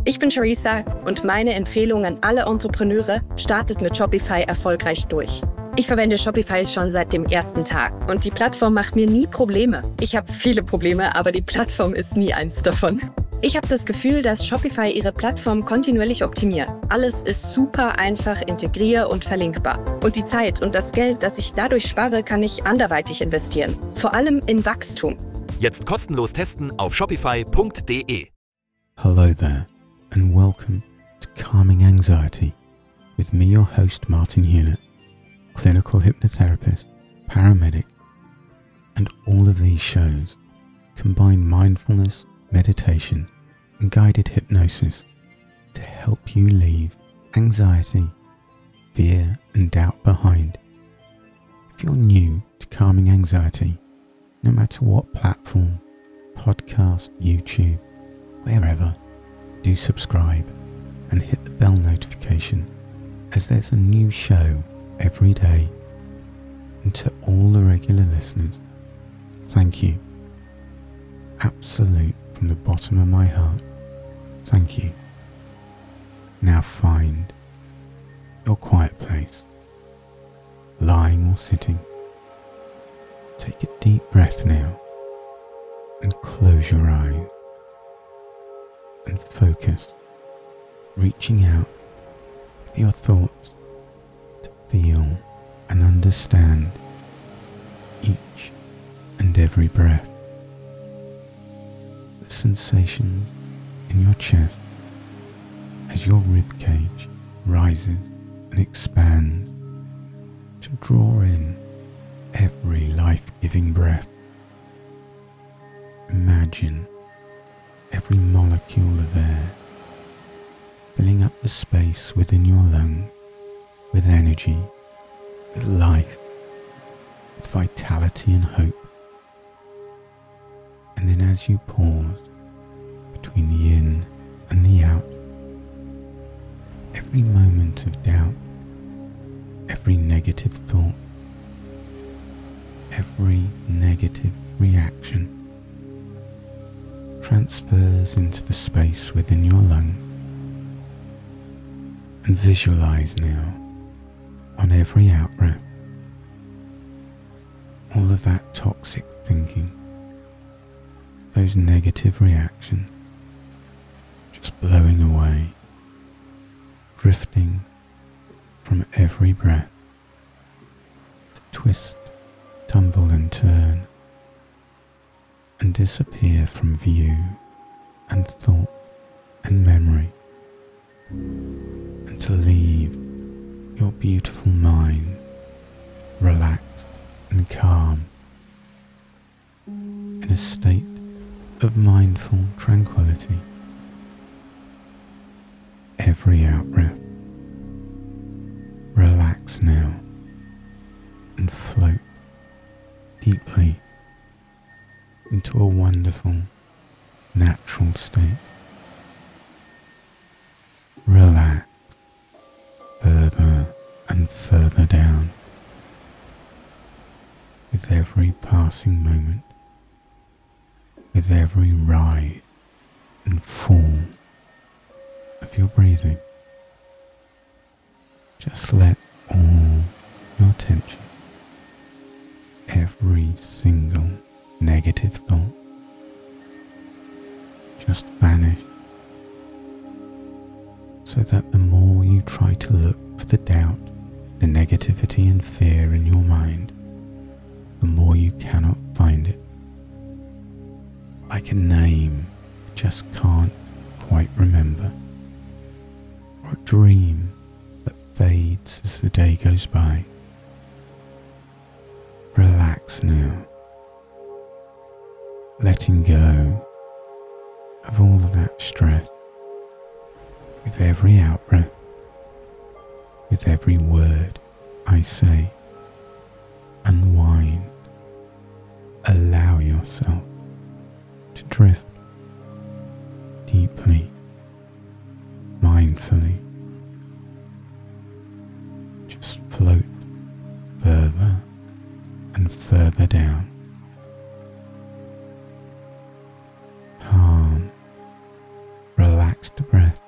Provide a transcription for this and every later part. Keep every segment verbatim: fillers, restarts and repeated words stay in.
Ich bin Charissa und meine Empfehlung an alle Entrepreneure: startet mit Shopify erfolgreich durch. Ich verwende Shopify schon seit dem ersten Tag und die Plattform macht mir nie Probleme. Ich habe viele Probleme, aber die Plattform ist nie eins davon. Ich habe das Gefühl, dass Shopify ihre Plattform kontinuierlich optimiert. Alles ist super einfach integrier- und verlinkbar. Und die Zeit und das Geld, das ich dadurch spare, kann ich anderweitig investieren. Vor allem in Wachstum. Jetzt kostenlos testen auf shopify punkt de. Hello there, and welcome to Calming Anxiety with me, your host Martin Hewlett, clinical hypnotherapist, paramedic, and all of these shows combine mindfulness, meditation, and guided hypnosis to help you leave anxiety, fear, and doubt behind. If you're new to Calming Anxiety, no matter what platform, podcast, YouTube, wherever, do subscribe and hit the bell notification, as there's a new show every day. And to all the regular listeners, thank you. Absolute from the bottom of my heart, thank you. Now find your quiet place, lying or sitting. Take a deep breath now and close your eyes and focus, reaching out with your thoughts to feel and understand each and every breath. The sensations in your chest as your rib cage rises and expands to draw in every life-giving breath. Imagine every molecule of air filling up the space within your lungs with energy, with life, with vitality and hope. And then as you pause between the in and the out, every moment of doubt, every negative thought, every negative reaction transfers into the space within your lung. And visualize now, on every out-breath, all of that toxic thinking, those negative reactions, just blowing away, drifting from every breath, to twist, tumble and turn, and disappear from view and thought and memory, and to leave your beautiful mind relaxed and calm in a state of mindful tranquility. Every out-breath, relax now and float deeply into a wonderful, natural state. Relax further and further down with every passing moment, with every rise and fall of your breathing. Just let all your tension, every single negative thought, just vanish, so that the more you try to look for the doubt, the negativity and fear in your mind, the more you cannot find it. Like a name you just can't quite remember, or a dream that fades as the day goes by. Relax now, letting go of all of that stress with every out-breath, with every word I say. Unwind, allow yourself to drift deeply, mindfully. Just float further and further down. Calm, relaxed breath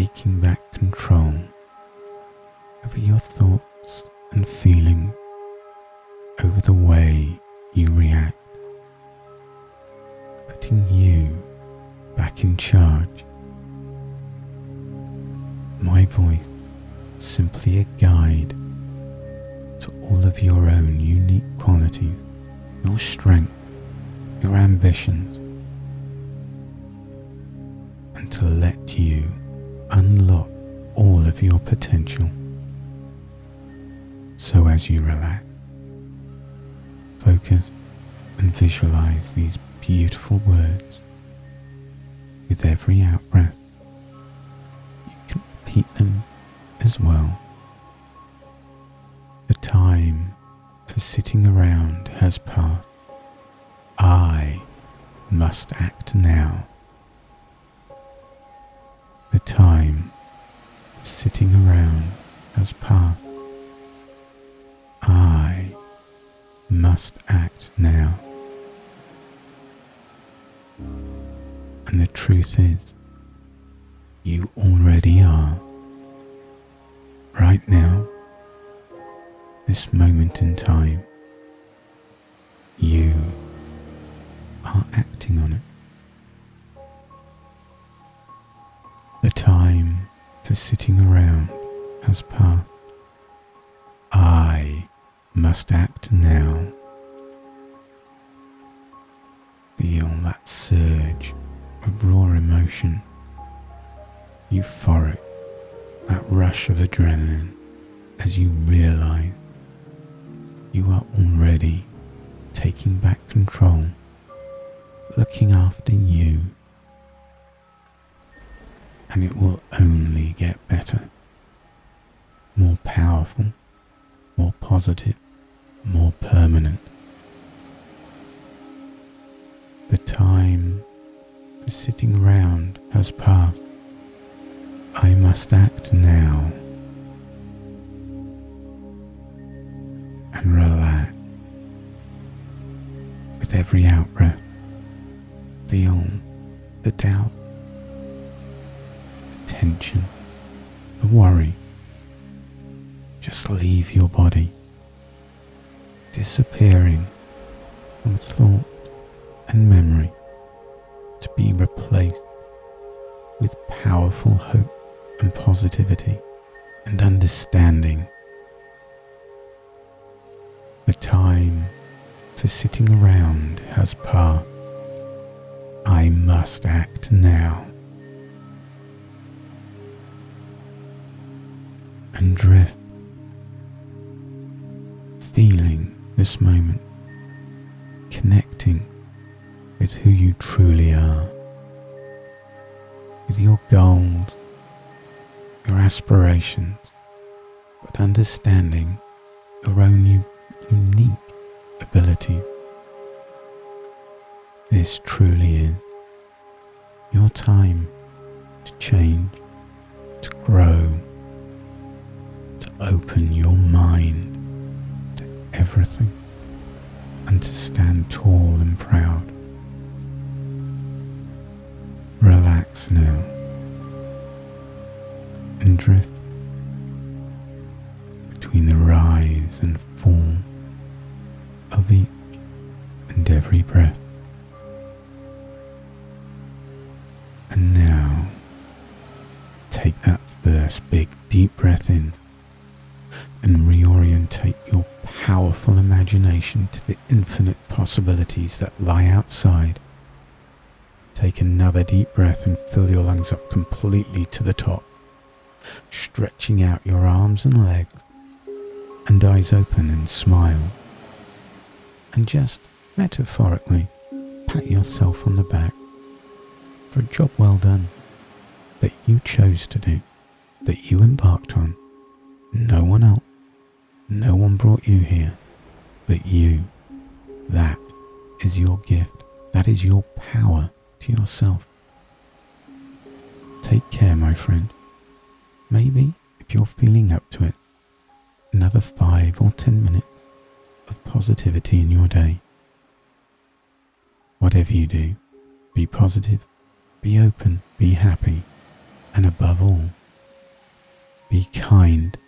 taking back control over your thoughts and feelings, over the way you react, putting you back in charge. My voice is simply a guide to all of your own unique qualities, your strength, your ambitions, and to let you unlock all of your potential. So as you relax, focus and visualize these beautiful words. With every out-breath, you can repeat them as well. The time for sitting around has passed. I must act now. The time for sitting around has passed. I must act now. And the truth is, you already are. Right now, this moment in time, you are acting on it. The time for sitting around has passed. I must act now. Feel that surge of raw emotion, euphoric, that rush of adrenaline as you realize you are already taking back control, looking after you, and it will only get better, more powerful, more positive, more permanent. The time for sitting around has passed. I must act now. And relax. With every out-breath, feel the doubt, the tension, the worry. Just leave your body, disappearing from thought and memory, to be replaced with powerful hope and positivity and understanding. The time for sitting around has passed. I must act now. And drift, feeling this moment, connecting with who you truly are, with your goals, your aspirations, but understanding your own u- unique abilities. This truly is your time to change, to grow, to open your mind to everything, and to stand tall and proud. Relax now and drift between the rise and fall of each and every breath. And now take that first big deep breath in and reorientate your powerful imagination to the infinite possibilities that lie outside. Take another deep breath and fill your lungs up completely to the top, stretching out your arms and legs, and eyes open and smile. And just metaphorically pat yourself on the back for a job well done that you chose to do, that you embarked on. No one else, no one brought you here, but you. That is your gift. That is your power to yourself. Take care, my friend. Maybe, if you're feeling up to it, another five or ten minutes of positivity in your day. Whatever you do, be positive, be open, be happy, And above all, be kind